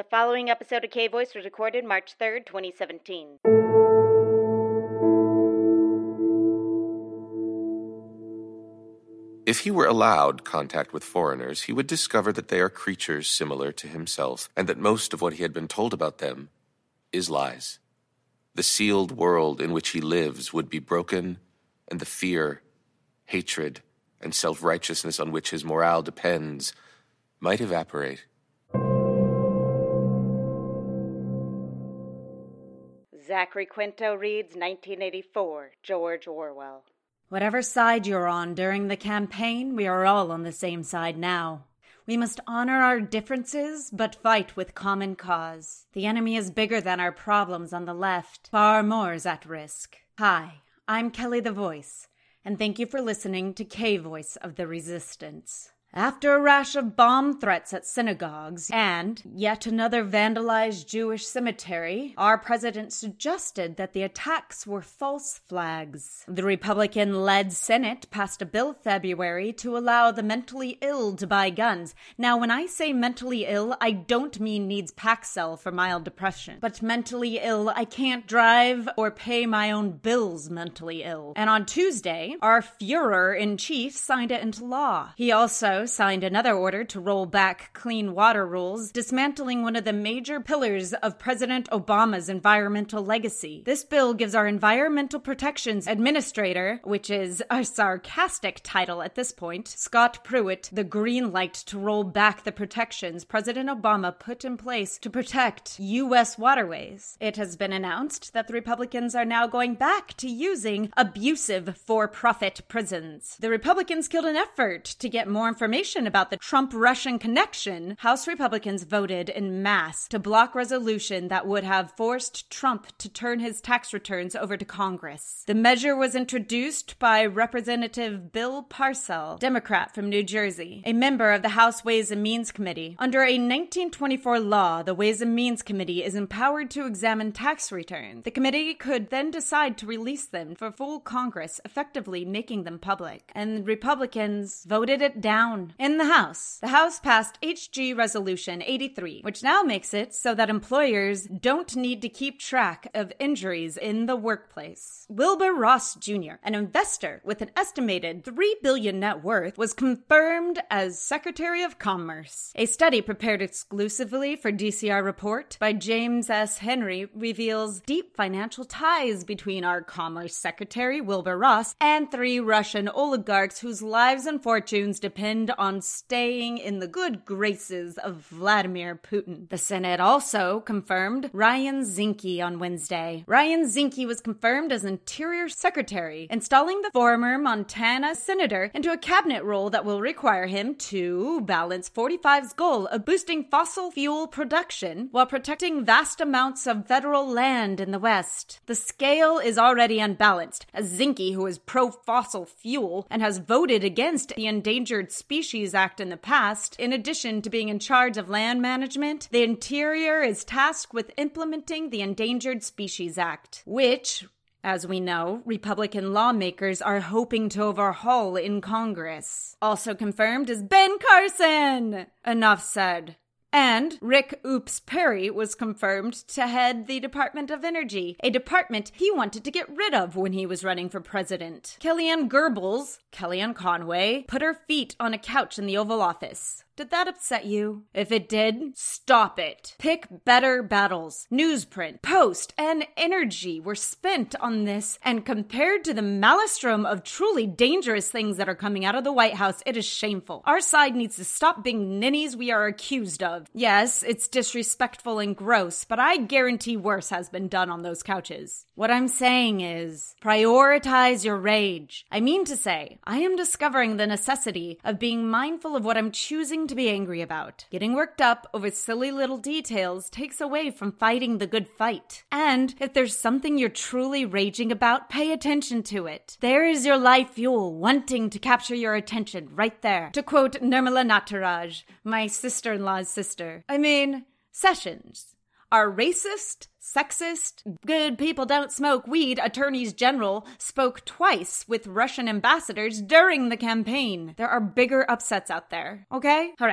The following episode of K-Voice was recorded March 3rd, 2017. If he were allowed contact with foreigners, he would discover that they are creatures similar to himself, and that most of what he had been told about them is lies. The sealed world in which he lives would be broken, and the fear, hatred, and self-righteousness on which his morale depends might evaporate. Zachary Quinto reads 1984, George Orwell. Whatever side you're on during the campaign, we are all on the same side now. We must honor our differences, but fight with common cause. The enemy is bigger than our problems on the left. Far more is at risk. Hi, I'm Kelly the Voice, and thank you for listening to K-Voice of the Resistance. After a rash of bomb threats at synagogues and yet another vandalized Jewish cemetery, our president suggested that the attacks were false flags. The Republican-led Senate passed a bill February to allow the mentally ill to buy guns. Now, when I say mentally ill, I don't mean needs Paxil for mild depression. But mentally ill, I can't drive or pay my own bills mentally ill. And on Tuesday, our Führer-in-Chief signed it into law. He also signed another order to roll back clean water rules, dismantling one of the major pillars of President Obama's environmental legacy. This bill gives our Environmental Protections Administrator, which is a sarcastic title at this point, Scott Pruitt, the green light to roll back the protections President Obama put in place to protect U.S. waterways. It has been announced that the Republicans are now going back to using abusive for-profit prisons. The Republicans killed an effort to get more information about the Trump-Russian connection. House Republicans voted en masse to block resolution that would have forced Trump to turn his tax returns over to Congress. The measure was introduced by Representative Bill Parcell, Democrat from New Jersey, a member of the House Ways and Means Committee. Under a 1924 law, the Ways and Means Committee is empowered to examine tax returns. The committee could then decide to release them for full Congress, effectively making them public. And Republicans voted it down. In the House passed HG Resolution 83, which now makes it so that employers don't need to keep track of injuries in the workplace. Wilbur Ross Jr., an investor with an estimated $3 billion net worth, was confirmed as Secretary of Commerce. A study prepared exclusively for DCR Report by James S. Henry reveals deep financial ties between our Commerce Secretary, Wilbur Ross, and 3 Russian oligarchs whose lives and fortunes depend on staying in the good graces of Vladimir Putin. The Senate also confirmed Ryan Zinke on Wednesday. Ryan Zinke was confirmed as Interior Secretary, installing the former Montana senator into a cabinet role that will require him to balance 45's goal of boosting fossil fuel production while protecting vast amounts of federal land in the West. The scale is already unbalanced, as Zinke, who is pro-fossil fuel and has voted against the Endangered Species Act in the past, in addition to being in charge of land management, the Interior is tasked with implementing the Endangered Species Act, which, as we know, Republican lawmakers are hoping to overhaul in Congress. Also confirmed is Ben Carson! Enough said. And Rick Oops Perry was confirmed to head the Department of Energy, a department he wanted to get rid of when he was running for president. Kellyanne Conway, put her feet on a couch in the Oval Office. Did that upset you? If it did, stop it. Pick better battles. Newsprint, Post, and Energy were spent on this, and compared to the maelstrom of truly dangerous things that are coming out of the White House, it is shameful. Our side needs to stop being ninnies we are accused of. Yes, it's disrespectful and gross, but I guarantee worse has been done on those couches. What I'm saying is, prioritize your rage. I mean to say, I am discovering the necessity of being mindful of what I'm choosing to be angry about. Getting worked up over silly little details takes away from fighting the good fight. And if there's something you're truly raging about, pay attention to it. There is your life fuel wanting to capture your attention right there. To quote Nirmala Nataraj, my sister-in-law's sister. Sessions are racist, sexist, good people don't smoke weed attorneys general spoke twice with Russian ambassadors during the campaign. There are bigger upsets out there, okay? All right.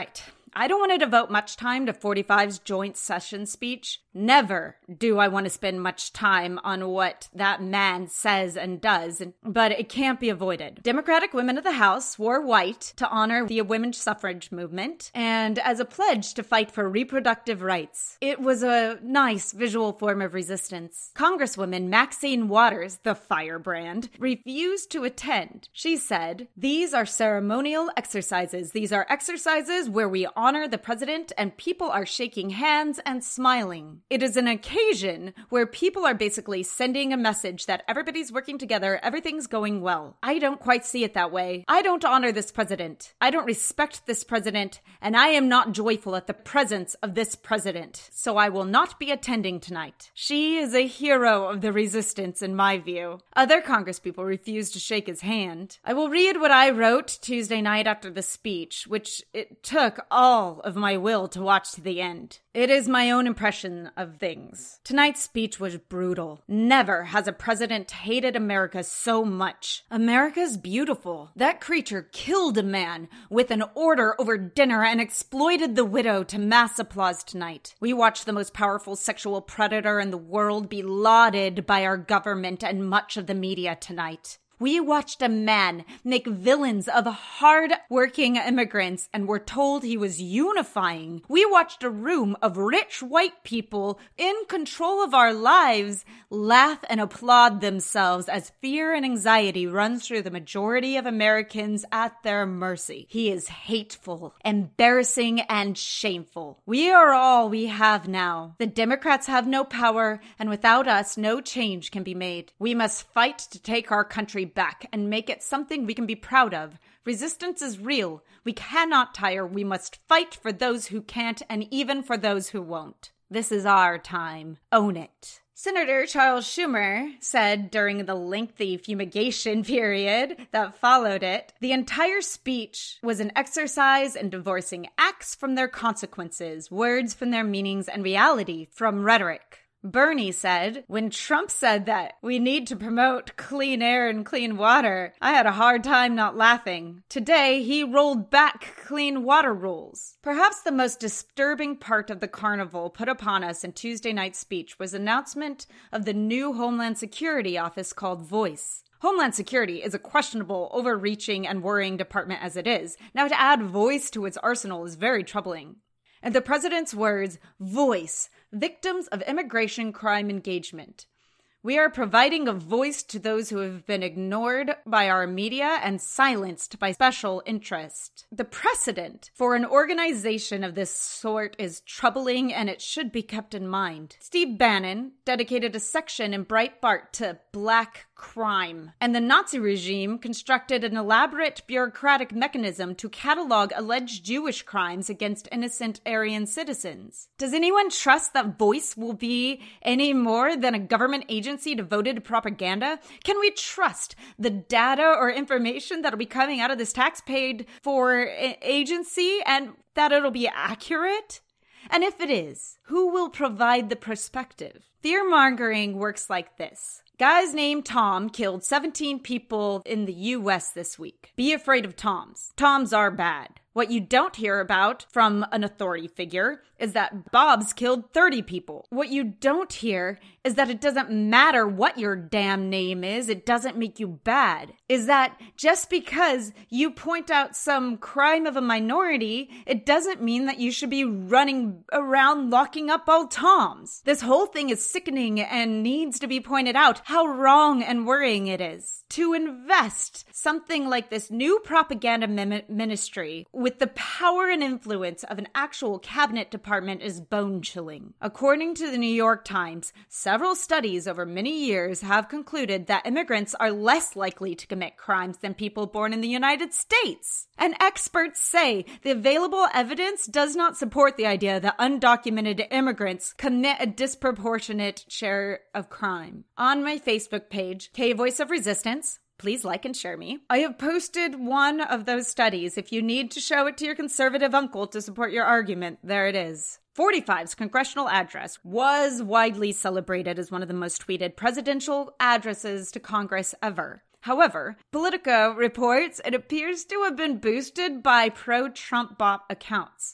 I don't want to devote much time to 45's joint session speech. Never do I want to spend much time on what that man says and does, but it can't be avoided. Democratic women of the House wore white to honor the women's suffrage movement and as a pledge to fight for reproductive rights. It was a nice visual form of resistance. Congresswoman Maxine Waters, the firebrand, refused to attend. She said, "These are ceremonial exercises. These are exercises where we honor the president and people are shaking hands and smiling. It is an occasion where people are basically sending a message that everybody's working together, everything's going well." I don't quite see it that way. I don't honor this president. I don't respect this president, and I am not joyful at the presence of this president, so I will not be attending tonight. She is a hero of the resistance, in my view. Other congresspeople refused to shake his hand. I will read what I wrote Tuesday night after the speech, which it took all of my will to watch to the end. It is my own impression of things. Tonight's speech was brutal. Never has a president hated America so much. America's beautiful. That creature killed a man with an order over dinner and exploited the widow to mass applause tonight. We watched the most powerful sexual predator in the world be lauded by our government and much of the media tonight. We watched a man make villains of hard-working immigrants and were told he was unifying. We watched a room of rich white people in control of our lives laugh and applaud themselves as fear and anxiety runs through the majority of Americans at their mercy. He is hateful, embarrassing, and shameful. We are all we have now. The Democrats have no power, and without us, no change can be made. We must fight to take our country back and make it something we can be proud of. Resistance is real. We cannot tire. We must fight for those who can't and even for those who won't. This is our time. Own it. Senator Charles Schumer said during the lengthy fumigation period that followed it, the entire speech was an exercise in divorcing acts from their consequences, words from their meanings, and reality from rhetoric. Bernie said, when Trump said that we need to promote clean air and clean water, I had a hard time not laughing. Today, he rolled back clean water rules. Perhaps the most disturbing part of the carnival put upon us in Tuesday night's speech was announcement of the new Homeland Security office called Voice. Homeland Security is a questionable, overreaching, and worrying department as it is. Now to add voice to its arsenal is very troubling. In the president's words, voice, victims of immigration crime engagement. We are providing a voice to those who have been ignored by our media and silenced by special interest. The precedent for an organization of this sort is troubling and it should be kept in mind. Steve Bannon dedicated a section in Breitbart to black crime, and the Nazi regime constructed an elaborate bureaucratic mechanism to catalog alleged Jewish crimes against innocent Aryan citizens. Does anyone trust that Voice will be any more than a government agency devoted to propaganda? Can we trust the data or information that'll be coming out of this tax-paid for agency and that it'll be accurate? And if it is, who will provide the perspective? Fear-mongering works like this. Guys named Tom killed 17 people in the U.S. this week. Be afraid of Toms. Toms are bad. What you don't hear about from an authority figure is that Bob's killed 30 people. What you don't hear is that it doesn't matter what your damn name is, it doesn't make you bad. Is that just because you point out some crime of a minority, it doesn't mean that you should be running around locking up all Toms. This whole thing is sickening and needs to be pointed out how wrong and worrying it is. To invest something like this new propaganda ministry with the power and influence of an actual cabinet department is bone-chilling. According to the New York Times, several studies over many years have concluded that immigrants are less likely to commit crimes than people born in the United States. And experts say the available evidence does not support the idea that undocumented immigrants commit a disproportionate share of crime. On my Facebook page, K Voice of Resistance, please like and share me, I have posted one of those studies. If you need to show it to your conservative uncle to support your argument, there it is. 45's congressional address was widely celebrated as one of the most tweeted presidential addresses to Congress ever. However, Politico reports it appears to have been boosted by pro-Trump bot accounts.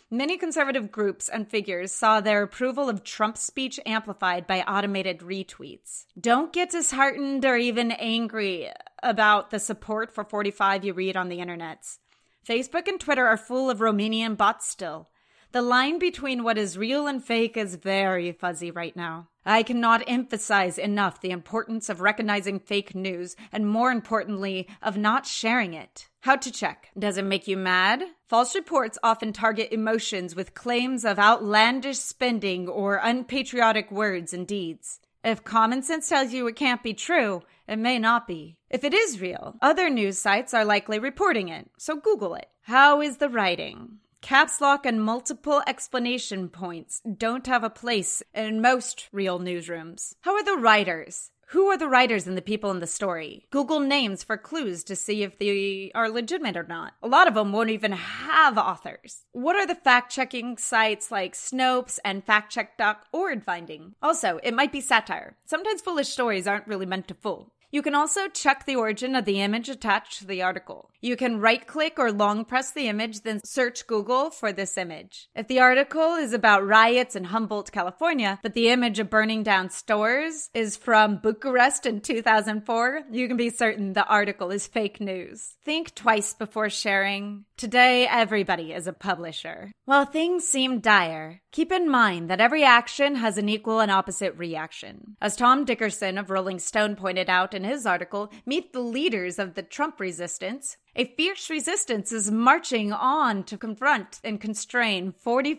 Many conservative groups and figures saw their approval of Trump's speech amplified by automated retweets. Don't get disheartened or even angry about the support for 45 you read on the internets. Facebook and Twitter are full of Romanian bots still. The line between what is real and fake is very fuzzy right now. I cannot emphasize enough the importance of recognizing fake news and, more importantly, of not sharing it. How to check. Does it make you mad? False reports often target emotions with claims of outlandish spending or unpatriotic words and deeds. If common sense tells you it can't be true, it may not be. If it is real, other news sites are likely reporting it, so Google it. How is the writing? Caps lock and multiple explanation points don't have a place in most real newsrooms. How are the writers? Who are the writers and the people in the story? Google names for clues to see if they are legitimate or not. A lot of them won't even have authors. What are the fact-checking sites like Snopes and factcheck.org finding? Also, it might be satire. Sometimes foolish stories aren't really meant to fool. You can also check the origin of the image attached to the article. You can right-click or long press the image, then search Google for this image. If the article is about riots in Humboldt, California, but the image of burning down stores is from Bucharest in 2004, you can be certain the article is fake news. Think twice before sharing. Today, everybody is a publisher. While things seem dire, keep in mind that every action has an equal and opposite reaction. As Tom Dickerson of Rolling Stone pointed out in his article, Meet the Leaders of the Trump Resistance, a fierce resistance is marching on to confront and constrain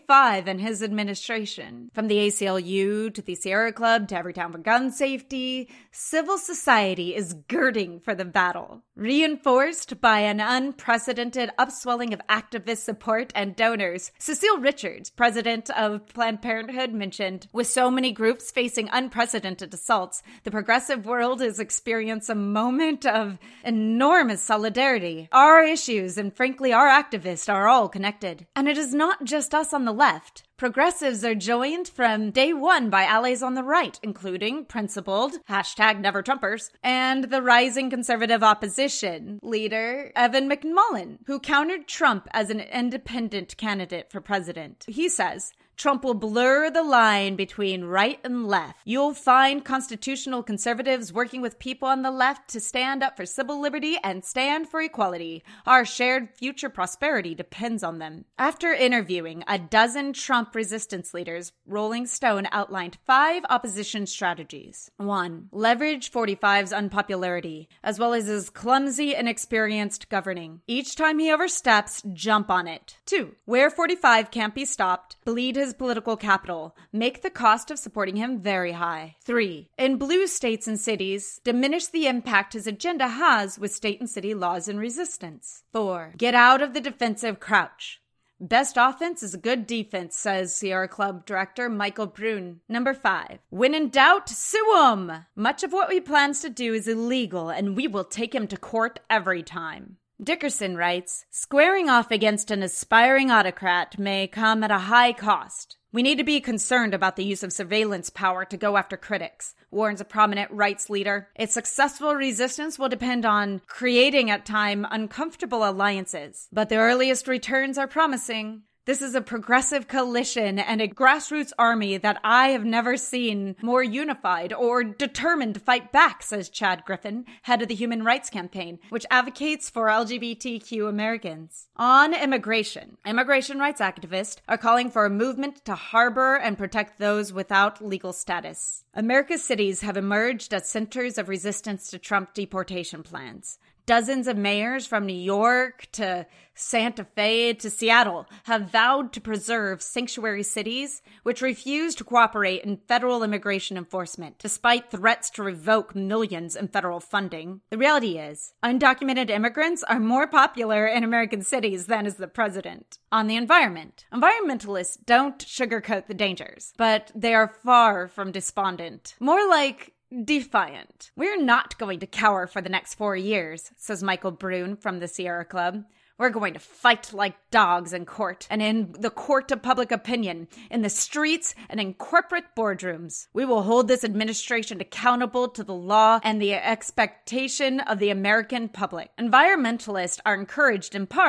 45 in his administration. From the ACLU to the Sierra Club to Everytown for gun safety, civil society is girding for the battle. Reinforced by an unprecedented upswelling of activist support and donors, Cecile Richards, president of Planned Parenthood, mentioned, with so many groups facing unprecedented assaults, the progressive world is experiencing a moment of enormous solidarity. Our issues and, frankly, our activists are all connected. And it is not just us on the left. Progressives are joined from day one by allies on the right, including principled, #NeverTrumpers, and the rising conservative opposition leader, Evan McMullin, who countered Trump as an independent candidate for president. He says, Trump will blur the line between right and left. You'll find constitutional conservatives working with people on the left to stand up for civil liberty and stand for equality. Our shared future prosperity depends on them. After interviewing a dozen Trump resistance leaders, Rolling Stone outlined 5 opposition strategies. 1. Leverage 45's unpopularity, as well as his clumsy, inexperienced governing. Each time he oversteps, jump on it. 2. Where 45 can't be stopped, bleed his political capital, make the cost of supporting him very high. 3. In blue states and cities, diminish the impact his agenda has with state and city laws and resistance. 4. Get out of the defensive crouch. Best offense is a good defense, says Sierra Club director Michael Brune. 5. When in doubt, sue him! Much of what he plans to do is illegal, and we will take him to court every time. Dickerson writes, squaring off against an aspiring autocrat may come at a high cost. We need to be concerned about the use of surveillance power to go after critics, warns a prominent rights leader. Its successful resistance will depend on creating at times uncomfortable alliances, but the earliest returns are promising. This is a progressive coalition and a grassroots army that I have never seen more unified or determined to fight back, says Chad Griffin, head of the Human Rights Campaign, which advocates for LGBTQ Americans. On immigration rights activists are calling for a movement to harbor and protect those without legal status. America's cities have emerged as centers of resistance to Trump deportation plans. Dozens of mayors from New York to Santa Fe to Seattle have vowed to preserve sanctuary cities which refuse to cooperate in federal immigration enforcement, despite threats to revoke millions in federal funding. The reality is, undocumented immigrants are more popular in American cities than is the president. On the environment, environmentalists don't sugarcoat the dangers, but they are far from despondent. More like defiant. We're not going to cower for the next 4 years, says Michael Brune from the Sierra Club. We're going to fight like dogs in court and in the court of public opinion, in the streets and in corporate boardrooms. We will hold this administration accountable to the law and the expectation of the American public. Environmentalists are encouraged in part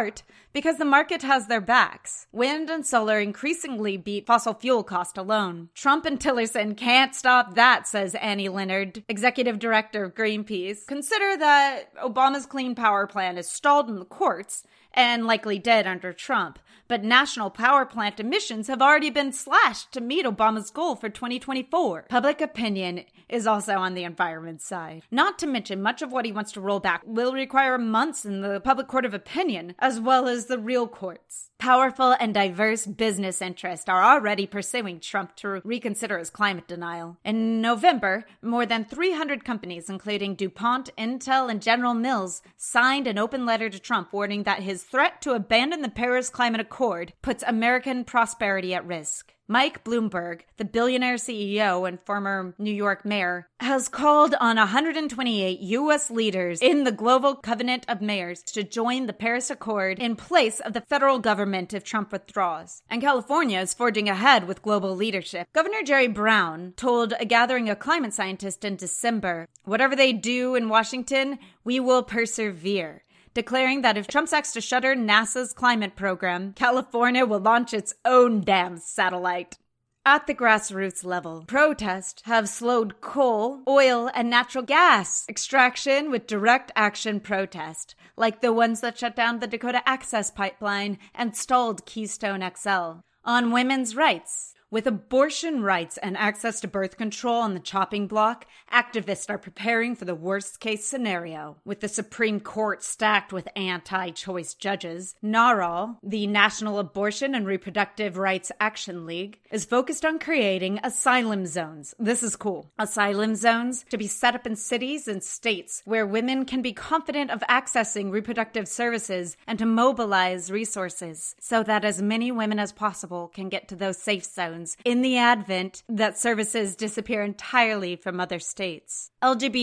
because the market has their backs. Wind and solar increasingly beat fossil fuel cost alone. Trump and Tillerson can't stop that, says Annie Leonard, executive director of Greenpeace. Consider that Obama's clean power plan is stalled in the courts and likely dead under Trump, but national power plant emissions have already been slashed to meet Obama's goal for 2024. Public opinion is also on the environment side. Not to mention, much of what he wants to roll back will require months in the public court of opinion, as well as the real courts. Powerful and diverse business interests are already pursuing Trump to reconsider his climate denial. In November, more than 300 companies, including DuPont, Intel, and General Mills, signed an open letter to Trump warning that his threat to abandon the Paris Climate Accord puts American prosperity at risk. Mike Bloomberg, the billionaire CEO and former New York mayor, has called on 128 U.S. leaders in the Global Covenant of Mayors to join the Paris Accord in place of the federal government if Trump withdraws. And California is forging ahead with global leadership. Governor Jerry Brown told a gathering of climate scientists in December, "Whatever they do in Washington, we will persevere," declaring that if Trump acts to shutter NASA's climate program, California will launch its own damn satellite. At the grassroots level, protests have slowed coal, oil, and natural gas extraction with direct action protest, like the ones that shut down the Dakota Access Pipeline and stalled Keystone XL. On women's rights, with abortion rights and access to birth control on the chopping block, activists are preparing for the worst-case scenario. With the Supreme Court stacked with anti-choice judges, NARAL, the National Abortion and Reproductive Rights Action League, is focused on creating asylum zones. This is cool. Asylum zones to be set up in cities and states where women can be confident of accessing reproductive services and to mobilize resources so that as many women as possible can get to those safe zones in the advent that services disappear entirely from other states.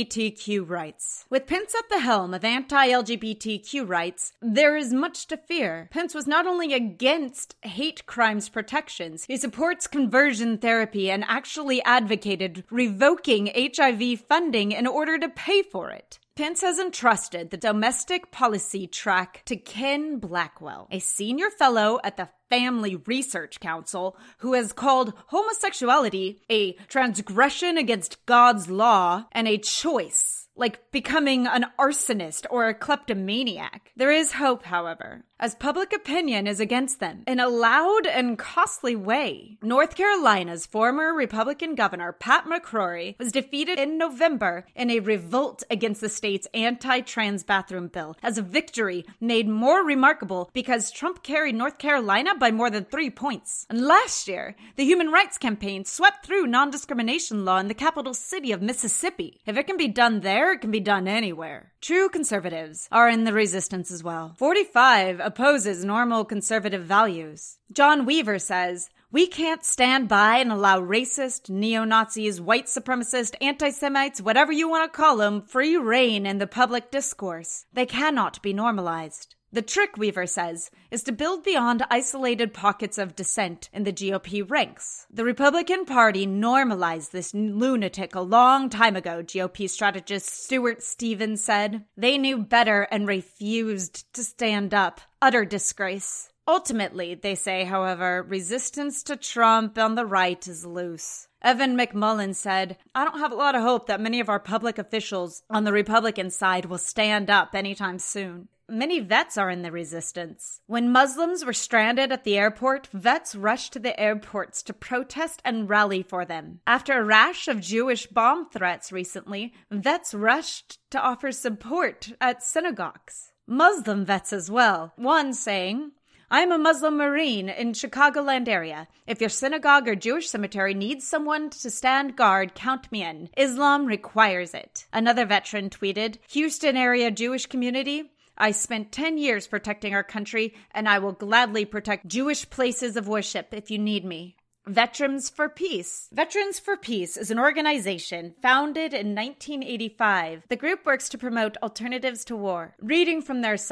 LGBTQ rights. With Pence at the helm of anti-LGBTQ rights, there is much to fear. Pence was not only against hate crimes protections, he supports conversion therapy and actually advocated revoking HIV funding in order to pay for it. Pence has entrusted the domestic policy track to Ken Blackwell, a senior fellow at the Family Research Council, who has called homosexuality a transgression against God's law and a choice, like becoming an arsonist or a kleptomaniac. There is hope, however, as public opinion is against them in a loud and costly way. North Carolina's former Republican governor, Pat McCrory, was defeated in November in a revolt against the state's anti-trans bathroom bill, as a victory made more remarkable because Trump carried North Carolina by more than 3 points. And last year, the Human Rights Campaign swept through non-discrimination law in the capital city of Mississippi. If it can be done there, it can be done anywhere. True conservatives are in the resistance as well. 45 opposes normal conservative values. John Weaver says, "We can't stand by and allow racist, neo-Nazis, white supremacists, anti-Semites, whatever you want to call them, free reign in the public discourse. They cannot be normalized." The trick, Weaver says, is to build beyond isolated pockets of dissent in the GOP ranks. The Republican Party normalized this lunatic a long time ago, GOP strategist Stuart Stevens said. They knew better and refused to stand up. Utter disgrace. Ultimately, they say, however, resistance to Trump on the right is loose. Evan McMullin said, "I don't have a lot of hope that many of our public officials on the Republican side will stand up anytime soon." Many vets are in the resistance. When Muslims were stranded at the airport, vets rushed to the airports to protest and rally for them. After a rash of Jewish bomb threats recently, vets rushed to offer support at synagogues. Muslim vets as well, one saying, "I'm a Muslim Marine in Chicagoland area. If your synagogue or Jewish cemetery needs someone to stand guard, count me in. Islam requires it." Another veteran tweeted, "Houston area Jewish community, I spent 10 years protecting our country, and I will gladly protect Jewish places of worship if you need me." Veterans for Peace. Veterans for Peace is an organization founded in 1985. The group works to promote alternatives to war. Reading from their site.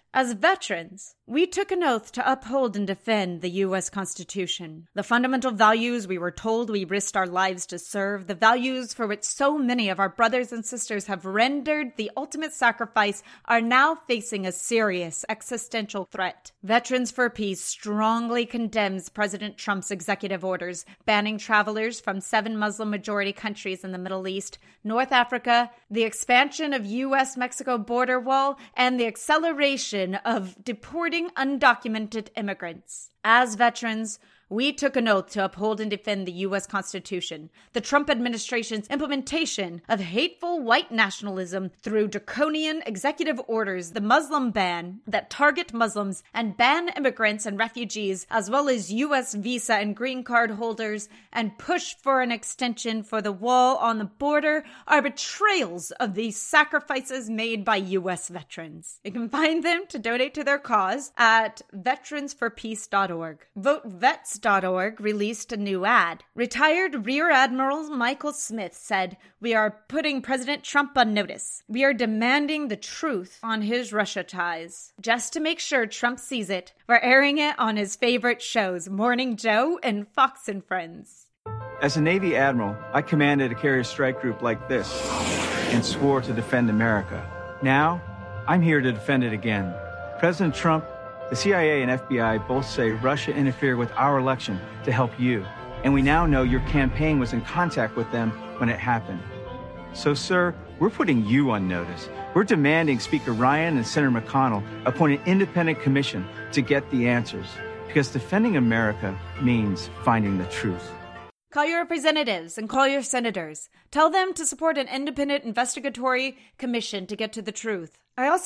As veterans, we took an oath to uphold and defend the U.S. Constitution. The fundamental values we were told we risked our lives to serve, the values for which so many of our brothers and sisters have rendered the ultimate sacrifice, are now facing a serious existential threat. Veterans for Peace strongly condemns President Trump's executive orders banning travelers from 7 Muslim-majority countries in the Middle East, North Africa, the expansion of U.S.-Mexico border wall, and the acceleration of deporting undocumented immigrants. As veterans, we took an oath to uphold and defend the U.S. Constitution, the Trump administration's implementation of hateful white nationalism through draconian executive orders, the Muslim ban that target Muslims and ban immigrants and refugees, as well as U.S. visa and green card holders, and push for an extension for the wall on the border are betrayals of these sacrifices made by U.S. veterans. You can find them to donate to their cause at veteransforpeace.org. VoteVets.org released a new ad. Retired Rear Admiral Michael Smith said, "We are putting President Trump on notice. We are demanding the truth on his Russia ties. Just to make sure Trump sees it, we're airing it on his favorite shows, Morning Joe and Fox and Friends." As a Navy admiral, I commanded a carrier strike group like this and swore to defend America. Now, I'm here to defend it again. President Trump, the CIA and FBI both say Russia interfered with our election to help you. And we now know your campaign was in contact with them when it happened. So, sir, we're putting you on notice. We're demanding Speaker Ryan and Senator McConnell appoint an independent commission to get the answers. Because defending America means finding the truth. Call your representatives and call your senators. Tell them to support an independent investigatory commission to get to the truth.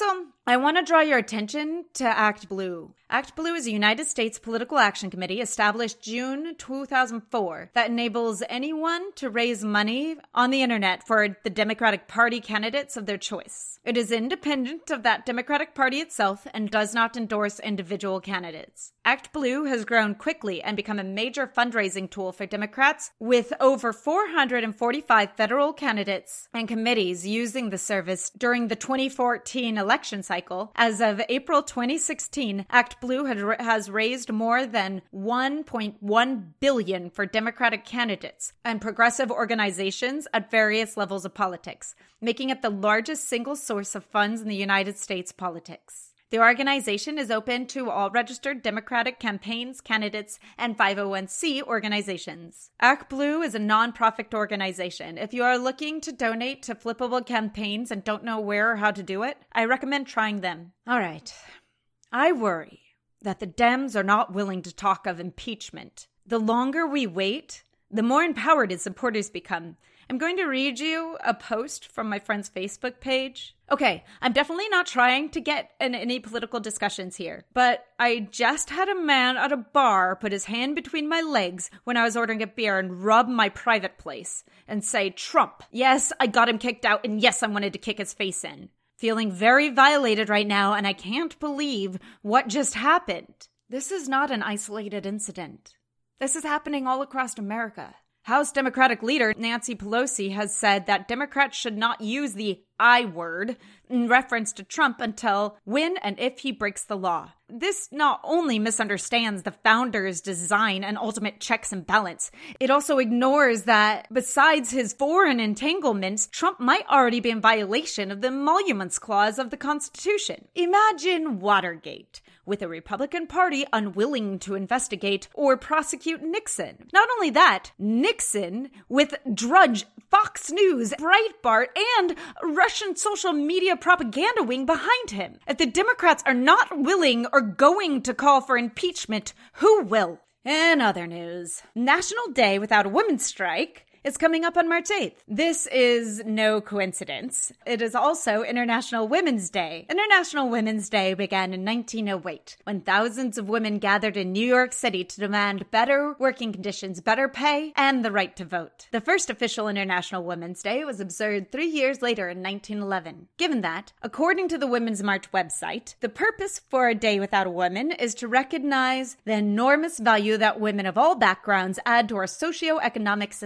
I want to draw your attention to Act Blue. Act Blue is a United States political action committee established June 2004 that enables anyone to raise money on the internet for the Democratic Party candidates of their choice. It is independent of that Democratic Party itself and does not endorse individual candidates. Act Blue has grown quickly and become a major fundraising tool for Democrats, with over 445 federal candidates and committees using the service during the 2014 election cycle. As of April 2016, Act Blue has raised more than $1.1 billion for Democratic candidates and progressive organizations at various levels of politics, making it the largest single source of funds in the United States politics. The organization is open to all registered Democratic campaigns, candidates, and 501c organizations. Act Blue is a nonprofit organization. If you are looking to donate to flippable campaigns and don't know where or how to do it, I recommend trying them. All right. I worry that the Dems are not willing to talk of impeachment. The longer we wait, the more empowered its supporters become. I'm going to read you a post from my friend's Facebook page. Okay, I'm definitely not trying to get in any political discussions here, but I just had a man at a bar put his hand between my legs when I was ordering a beer and rub my private place and say, "Trump. Yes, I got him kicked out, and yes, I wanted to kick his face in." Feeling very violated right now, and I can't believe what just happened. This is not an isolated incident. This is happening all across America. House Democratic leader Nancy Pelosi has said that Democrats should not use the I word in reference to Trump until when and if he breaks the law. This not only misunderstands the founder's design and ultimate checks and balance, it also ignores that besides his foreign entanglements, Trump might already be in violation of the Emoluments Clause of the Constitution. Imagine Watergate, with a Republican Party unwilling to investigate or prosecute Nixon. Not only that, Nixon, with Drudge, Fox News, Breitbart, and Russian social media propaganda wing behind him. If the Democrats are not willing or going to call for impeachment, who will? In other news, National Day Without a Women's Strike is coming up on March 8th. This is no coincidence. It is also International Women's Day. International Women's Day began in 1908, when thousands of women gathered in New York City to demand better working conditions, better pay, and the right to vote. The first official International Women's Day was observed 3 years later in 1911. Given that, according to the Women's March website, the purpose for a day without a woman is to recognize the enormous value that women of all backgrounds add to our socio-economic system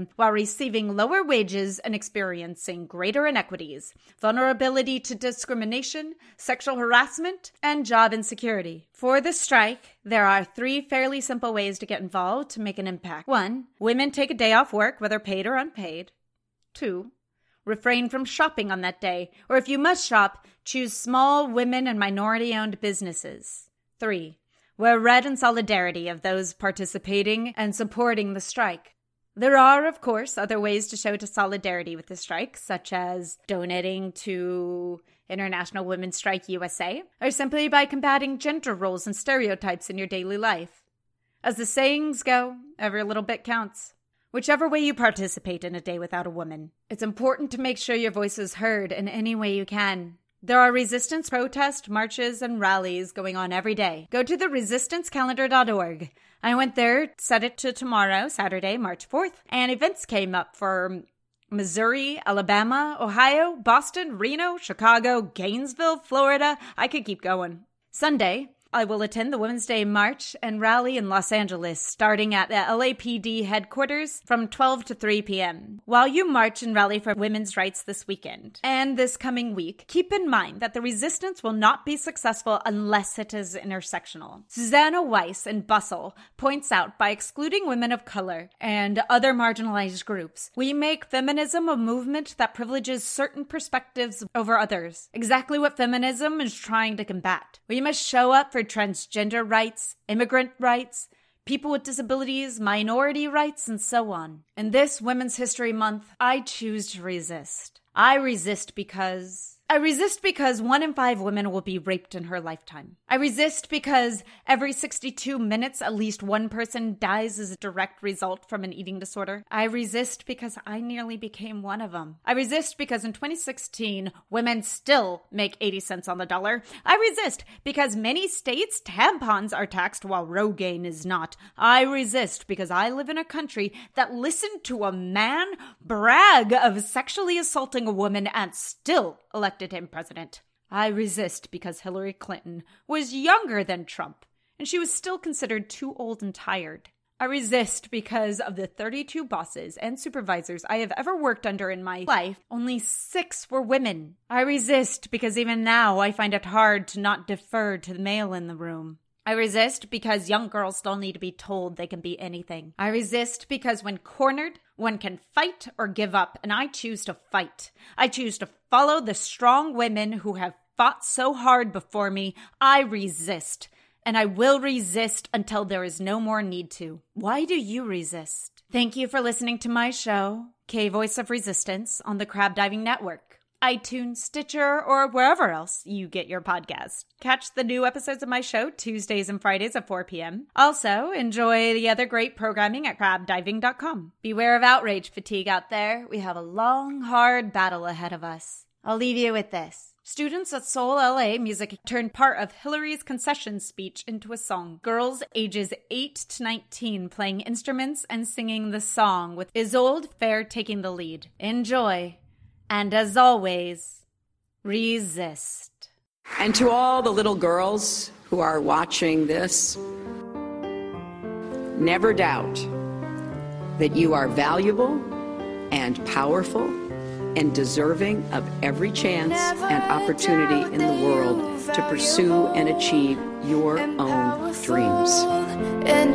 while receiving lower wages and experiencing greater inequities, vulnerability to discrimination, sexual harassment, and job insecurity. For the strike, there are 3 fairly simple ways to get involved to make an impact. 1. Women take a day off work, whether paid or unpaid. 2. Refrain from shopping on that day, or if you must shop, choose small women and minority-owned businesses. 3. Wear red in solidarity of those participating and supporting the strike. There are, of course, other ways to show solidarity with the strike, such as donating to International Women's Strike USA, or simply by combating gender roles and stereotypes in your daily life. As the sayings go, every little bit counts. Whichever way you participate in a day without a woman, it's important to make sure your voice is heard in any way you can. There are resistance protests, marches, and rallies going on every day. Go to the resistancecalendar.org. I went there, set it to tomorrow, Saturday, March 4th, and events came up for Missouri, Alabama, Ohio, Boston, Reno, Chicago, Gainesville, Florida. I could keep going. Sunday, I will attend the Women's Day March and rally in Los Angeles, starting at the LAPD headquarters from 12 to 3 p.m. While you march and rally for women's rights this weekend and this coming week, keep in mind that the resistance will not be successful unless it is intersectional. Susanna Weiss in Bustle points out, by excluding women of color and other marginalized groups, we make feminism a movement that privileges certain perspectives over others. Exactly what feminism is trying to combat. We must show up for transgender rights, immigrant rights, people with disabilities, minority rights, and so on. In this Women's History Month, I choose to resist. I resist because 1 in 5 women will be raped in her lifetime. I resist because every 62 minutes, at least one person dies as a direct result from an eating disorder. I resist because I nearly became one of them. I resist because in 2016, women still make 80 cents on the dollar. I resist because many states, tampons are taxed while Rogaine is not. I resist because I live in a country that listened to a man brag of sexually assaulting a woman and still elected him president. I resist because Hillary Clinton was younger than Trump, and she was still considered too old and tired. I resist because of the 32 bosses and supervisors I have ever worked under in my life, only 6 were women. I resist because even now I find it hard to not defer to the male in the room. I resist because young girls still need to be told they can be anything. I resist because when cornered, one can fight or give up, and I choose to fight. I choose to follow the strong women who have fought so hard before me. I resist, and I will resist until there is no more need to. Why do you resist? Thank you for listening to my show, K Voice of Resistance, on the Crab Diving Network, iTunes, Stitcher, or wherever else you get your podcast. Catch the new episodes of my show Tuesdays and Fridays at 4 p.m. Also, enjoy the other great programming at crabdiving.com. Beware of outrage fatigue out there. We have a long, hard battle ahead of us. I'll leave you with this. Students at Soul LA Music turned part of Hillary's concession speech into a song. Girls ages 8 to 19 playing instruments and singing the song, with Isolde Fair taking the lead. Enjoy. And as always, resist. And to all the little girls who are watching this, never doubt that you are valuable and powerful and deserving of every chance and opportunity in the world to pursue and achieve your own dreams. And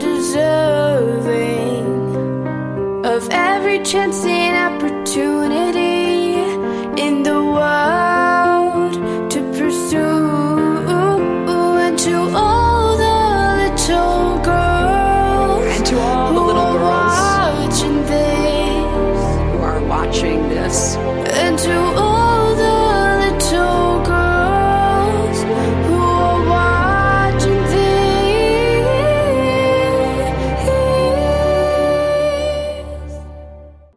deserving of every chance and opportunity in the world to pursue. And to all the little girls, and to all the little girls watching this, who are watching this, and to